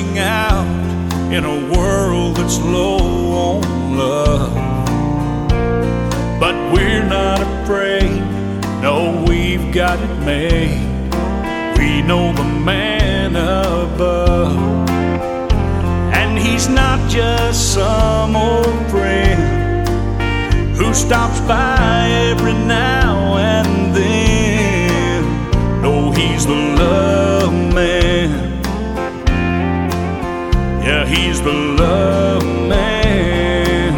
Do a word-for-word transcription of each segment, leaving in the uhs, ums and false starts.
burning out in a world that's low on love. But we're not afraid, no, we've got it made. We know the man above, and he's not just some old friend who stops by every now and then. No, he's the love man. Yeah, he's the love man.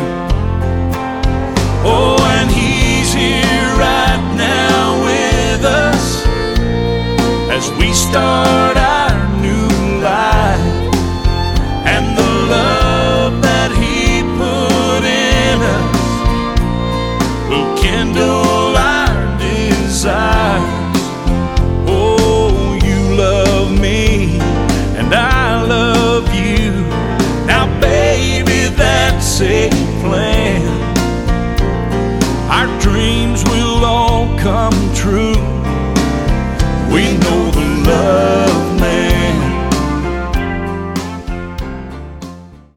Oh, and he's here right now with us as we start our new life. And the love that he put in us will kindle our desires. Oh, you love me and I love you. Now, baby, that's a plan. Our dreams will all come true. We know the love